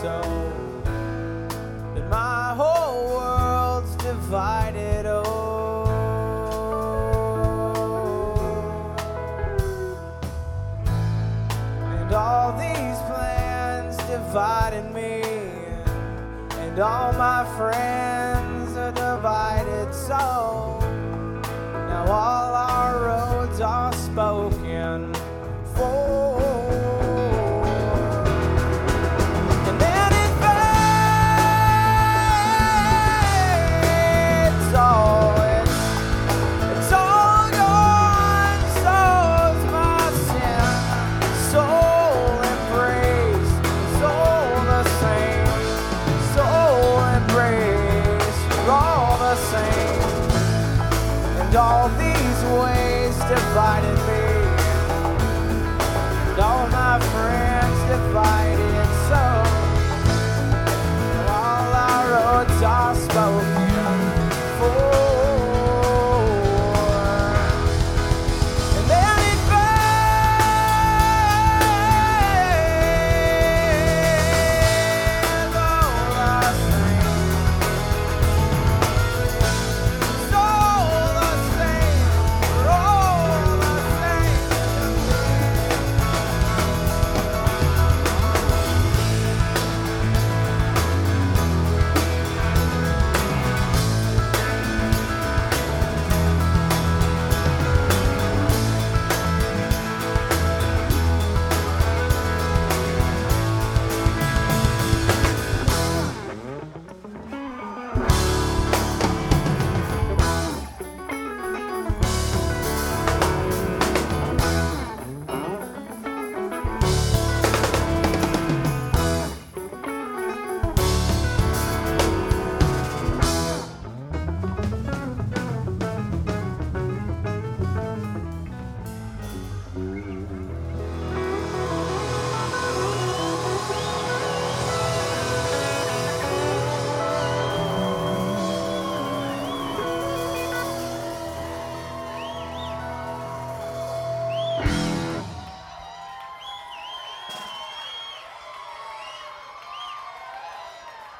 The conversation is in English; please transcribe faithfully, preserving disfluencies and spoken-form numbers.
so that my whole world's divided. Oh, and all these plans divided me, and all my friends are divided. So now all our roads are spoken for. And then it fades. Oh, it's, it's all gone. So's my sin. Soul embraced. Soul the same. Soul embraced. We're all the same. And all these ways divided me, and all my friends divided.